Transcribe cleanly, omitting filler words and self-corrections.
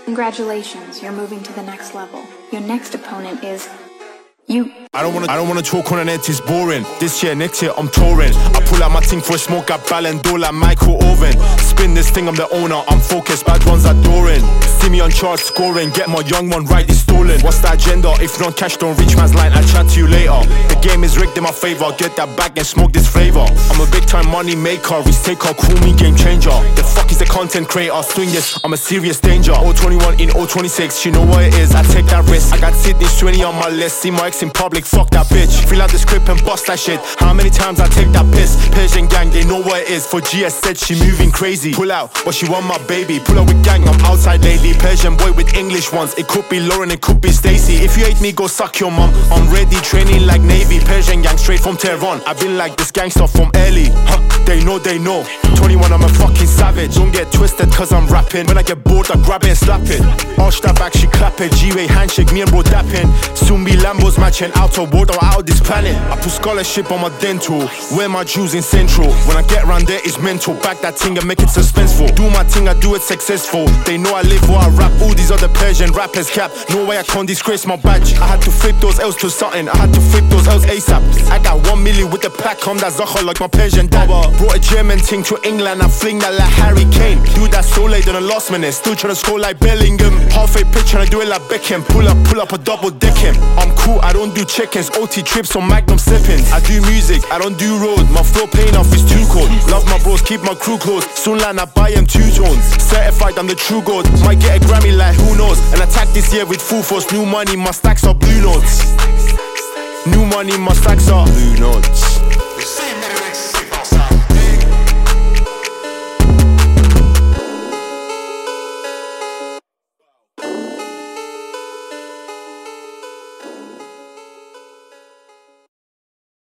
Congratulations, you're moving to the next level. Your next opponent is you. I don't wanna talk on an end, it's boring. This year, next year, I'm touring. I pull out my thing for a smoke, got Ballon d'Or like Michael Owen. Spin this thing, I'm the owner, I'm focused, bad ones adoring. See me on charge scoring, get my young one right, it's stolen. What's the agenda? If not cash, don't reach man's line, I'll chat to you later. The game is rigged in my favor, get that bag and smoke this flavor. I'm a big time money maker, risk taker, call me game changer. The fuck is the content creator, swing this, I'm a serious danger. 021 in 026, you know what it is, I take that risk. I got Sydney's 20 on my list, see my ex in public, fuck that bitch. Fill out the script and bust that shit. How many times I take that piss? Persian gang, they know what it is. For GS said she moving crazy. Pull out, but she want my baby. Pull out with gang, I'm outside lately. Persian boy with English ones. It could be Lauren, it could be Stacy. If you hate me, go suck your mom. I'm ready, training like Navy. Persian gang, straight from Tehran. I've been like this gangster from early. They know, they know. 21, I'm a fucking savage. Don't get twisted, cause I'm rapping. When I get bored, I grab it and slap it. Arch that back, she clap it. G-Way handshake, me and bro dapping. Soon be Lambos matching out of world or out of this planet. I put scholarship on my dental, wear my jewels in central. When I get round there, it's mental. Back that thing and make it suspenseful. Do my thing, I do it successful. They know I live while I rap. All these other Persian rappers cap. No way I can't disgrace my badge. I had to flip those L's to something. I had to flip those L's ASAP. I got 1 million with the pack. I'm that Zacha like my Persian dad. Brought a German thing to England. I fling that like Harry Kane. Do that so late in the last minute. Still trying to score like Bellingham. Halfway pitch trying to do it like Beckham. Pull up a double deck him. I'm cool, I don't do chickens. OT trips on Magnum sipping. I do music, I don't do road. My flow paying off is too cold. Love my bros, keep my crew close. Soon line I buy them 2 tones. Certified, I'm the true god. Might get a Grammy like who knows. And attack this year with full force. New money, my stacks are blue notes. New money, my stacks are blue notes.